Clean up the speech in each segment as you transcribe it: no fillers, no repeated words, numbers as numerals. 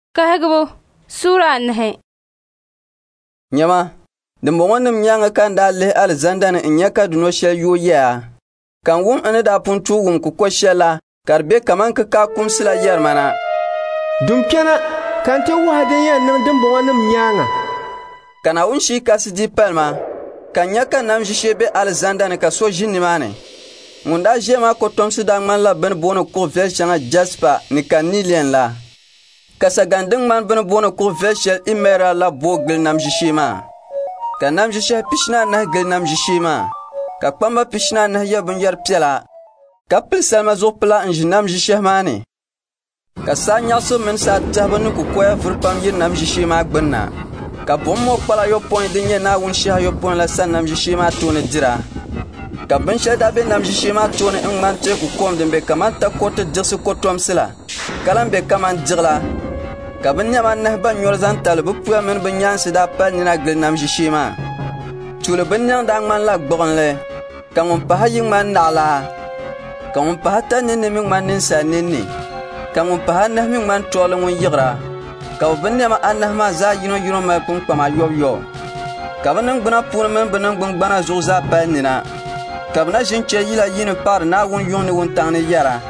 Kahegbo Sura nahe. Nyama, dimboŋonim nyanga kan da lih Alexander ni nya ka duno shel yu ya. Kan wum ane da pun tugum ku ko shela karbe kaman ka kumsila yar mana. Dum kena kan te wahden ya nan dimboŋonim nyanga. Kana wun shi kasidi pelma. Kan nya kan nam jishebe Alexander ni ka so jinni mane. Munda jema ko tomsi da man la ben bono ko vel changa Jasper ni kanilien la. Kasa ganding man bene bono ko veshel imera la bogel nam jishima. Ka nam jishe pishna na gel nam jishima. Ka kwamba pishna na yabun yar piela. Ka pil salma zopla nji nam jishe mani. Ka sa nyaso men sa tabanu ku koya furpam yir nam jishima gbenna. Ka bommo pala yo point dinye na wun shah yo point la san nam jishima tone dira. Ka ben sheda be nam jishima tone ngmante ku kom dembe kamanta kote dirsu kotom sila. Kalam be kaman dirla. Ka bin nyama nahba nyor zan tal bu puya men bin yan sida pal ni na gel nam jishima tule bin nyang dang man la gbogonle ka mon pa hayin man nala ka mon pa ta ne ne min man nin sa ninni ka mon pa na min man tole won yigra ka bin nyama annah ma za yino ma pun kpama yo ka bin gbana pun men bin gbana zo za pal ni na ka bin jin che yila yin par na won yon ni won tang ni yara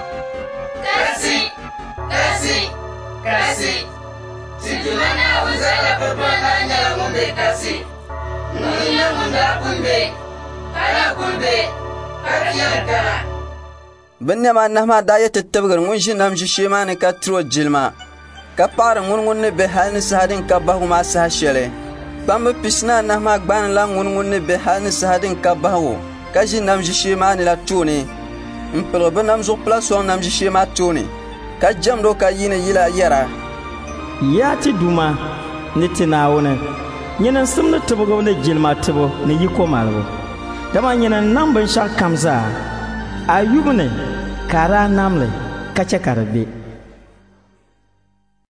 kasi Sijumana uzala pepana nyala mumbe kasi Nunya munda kumbe Kala kumbe Kakiyakara Binyama nahma daya tettabgar ngun jinam jishima ni ka tro jilma ka par ngun ne be halni sahadin ka bahu ma sahashele bambe pisna nahma gban la ngun ne be halni sahadin ka bahu ka jinam jishima ni la tuni impro benam zo place nam jishima tuni ka jamdo ka yina yila yara ya ti duma ni tinawune nyenan sumna tubugo ne jilma tubo ne yiko malbo dama nyenan namban shal kamza ayubne kara namle kacha karabe